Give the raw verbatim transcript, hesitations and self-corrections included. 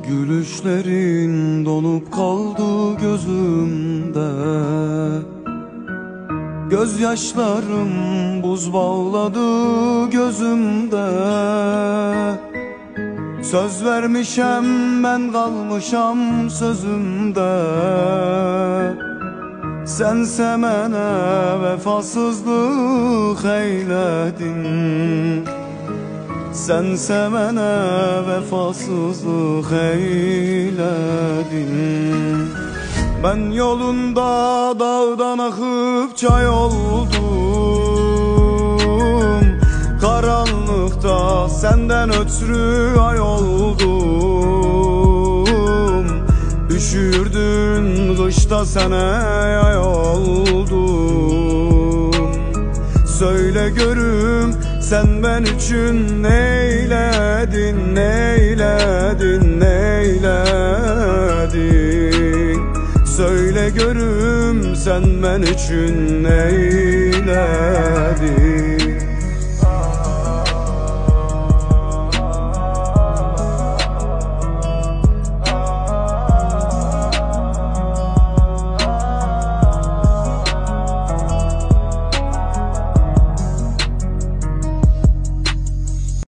Gülüşlerin donup kaldı gözümde, gözyaşlarım buz bağladı gözümde. Söz vermişem ben kalmışam sözümde. Sense mənə vefasızlık eyledin, sense mənə vefasızlık eyledin. Ben yolunda dağdan akıp çay oldum, karanlıkta senden ötürü ay oldum. Üşürdün kışta sene yay oldum. Söyle görüm sen ben için neyledin, neyledin, neyledin. Söyle görüm sen ben için neyledin.